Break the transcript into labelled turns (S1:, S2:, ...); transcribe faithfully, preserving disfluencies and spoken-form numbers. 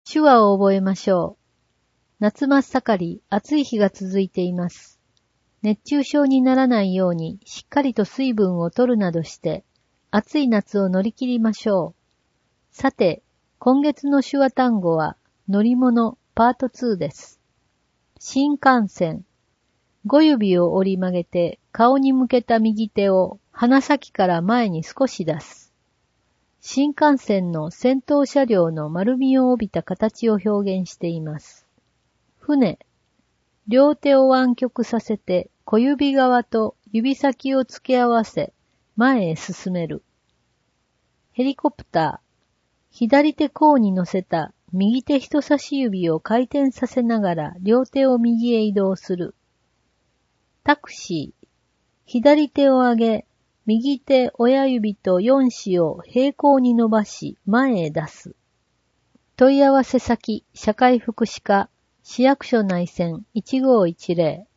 S1: 手話を覚えましょう。夏真っ盛り、暑い日が続いています。熱中症にならないようにしっかりと水分を取るなどして、暑い夏を乗り切りましょう。さて、今月の手話単語は、乗り物パートツーです。新幹線。ご指を折り曲げて、顔に向けた右手を鼻先から前に少し出す。新幹線の先頭車両の丸みを帯びた形を表現しています。船。両手を湾曲させて小指側と指先を付け合わせ前へ進める。ヘリコプター。左手甲に乗せた右手人差し指を回転させながら両手を右へ移動する。タクシー。左手を上げ、右手親指と四指を平行に伸ばし前へ出す。問い合わせ先、社会福祉課、市役所内線いちごーいちぜろ